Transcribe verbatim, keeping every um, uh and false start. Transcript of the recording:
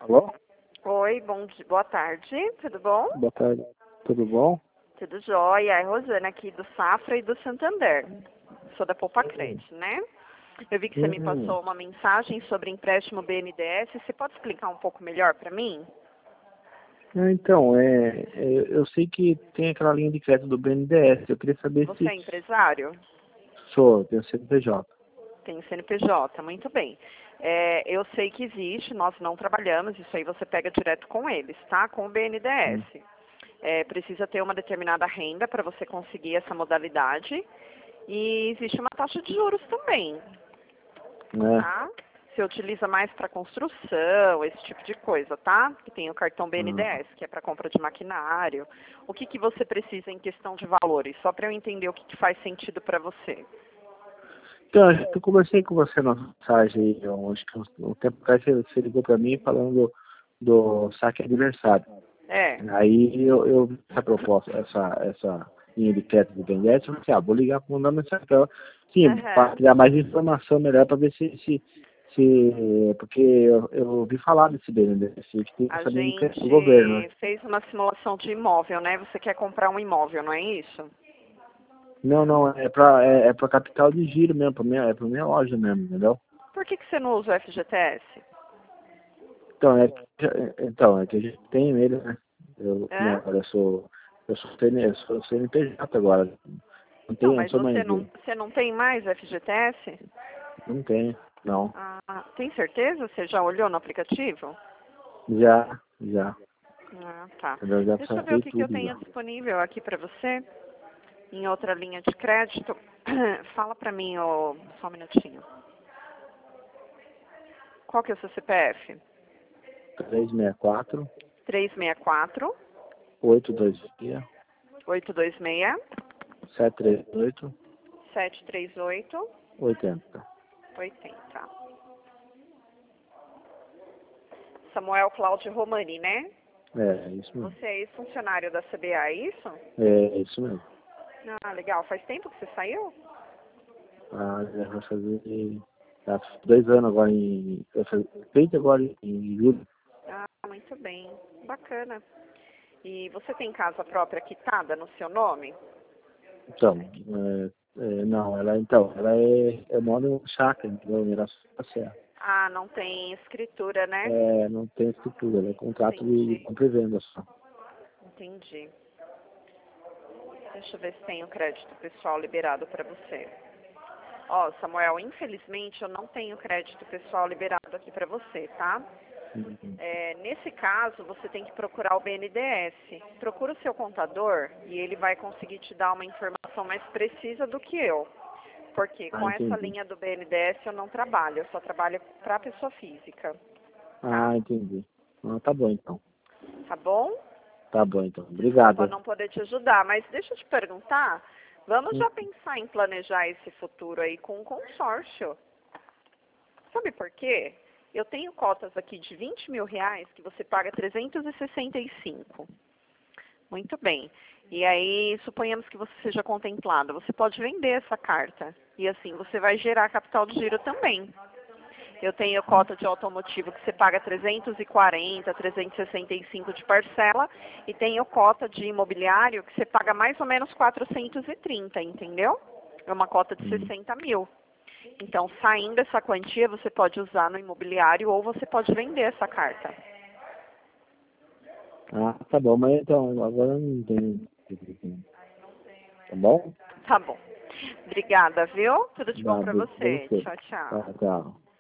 Alô? Oi, bom dia, boa tarde, tudo bom? Boa tarde. Tudo bom? Tudo jóia, é Rosana aqui do Safra e do Santander. Sou da Poupa Crédito, né? Eu vi que você me Hum. passou uma mensagem sobre empréstimo B N D E S. Você pode explicar um pouco melhor para mim? Ah, Então, é, é, eu sei que tem aquela linha de crédito do B N D E S. Eu queria saber Você se é empresário? sou, tenho C N P J. Tem C N P J, muito bem. É, eu sei que existe, nós não trabalhamos, isso aí você pega direto com eles, tá? Com o B N D E Hum. S. É, precisa ter uma determinada renda para você conseguir essa modalidade. E existe uma taxa de juros também, Né? tá? Você utiliza mais para construção, esse tipo de coisa, tá? Que tem o cartão B N D E Ah. S, que é para compra de maquinário. O que, que você precisa em questão de valores? Só para eu entender o que, que faz sentido para você. Então, acho que eu conversei com você na mensagem, eu acho que um, um tempo atrás você, você ligou para mim falando do, do saque aniversário. É. Aí eu, eu vi essa proposta, essa, essa linha de crédito do B N D E S, eu falei, ah, vou ligar para mandar mensagem para ela. Sim, para Aham. criar mais informação melhor para ver se, se, se. Porque eu, eu ouvi falar desse B N D E S, que tem A essa linha de crédito do governo, né? gente fez uma simulação de imóvel, né? Você quer comprar um imóvel, não é isso? Não, não, é para é, é para capital de giro mesmo, pra minha, é para minha loja mesmo, entendeu? Por que, que você não usa o F G T S? Então, é, que- é- então, é que a gente tem ele, né? Eu, como Hã? agora eu sou, eu sou, C N, eu sou C N P J agora. Não Então, tenho, não mas sou você mais não, de. você não tem mais F G T S? Não tenho, não. Ah, tem certeza? Você já olhou no aplicativo? Já, já. Ah, tá. Eu já Deixa eu ver o saquei que, que eu tudo tenho já. disponível aqui para você, em outra linha de crédito. Fala para mim, ô, só um minutinho. Qual que é o seu C P F? três seis quatro, três seis quatro, oito dois seis, oito dois seis, sete três oito, sete três oito, oito zero. oitenta. Samuel Cláudio Romani, né? É, é isso mesmo. Você é ex-funcionário da C B A, é isso? É isso mesmo. Ah, legal. Faz tempo que você saiu? Ah, já vai fazer tá, dois anos agora em. Vai fazer feito agora em julho. Ah, muito bem. Bacana. E você tem casa própria quitada no seu nome? Então, é, é, não, ela então, ela é. Eu moro em chácara, entendeu? Em Mirassol da Serra. Ah, não tem escritura, né? É, não tem escritura, ela é contrato de, de Entendi, compra e venda só. entendi. Deixa eu ver se tem o crédito pessoal liberado para você. Ó, Samuel, infelizmente eu não tenho crédito pessoal liberado aqui para você, tá? Uhum. É, nesse caso, você tem que procurar o B N D E S. Procura o seu contador e ele vai conseguir te dar uma informação mais precisa do que eu. Porque Ah, com essa entendi. linha do B N D E S eu não trabalho, eu só trabalho para pessoa física, tá? Ah, entendi. Ah, tá bom então. Tá bom? Tá bom então. Desculpa Obrigado. não poder te ajudar, mas deixa eu te perguntar, vamos Hum. já pensar em planejar esse futuro aí com um consórcio. Sabe por quê? Eu tenho cotas aqui de vinte mil reais que você paga trezentos e sessenta e cinco. Muito bem. E aí, suponhamos que você seja contemplado. Você pode vender essa carta. E assim, você vai gerar capital de giro também. Eu tenho cota de automotivo que você paga trezentos e quarenta, trezentos e sessenta e cinco de parcela. E tenho cota de imobiliário que você paga mais ou menos quatrocentos e trinta, entendeu? É uma cota de Hum. sessenta mil. Então, saindo essa quantia, você pode usar no imobiliário ou você pode vender essa carta. Ah, tá bom, mas então, agora eu não tenho. Tá bom? Tá bom. Obrigada, viu? Tudo de bom Dá, pra be- você. você. Tchau, tchau. Tá, tchau.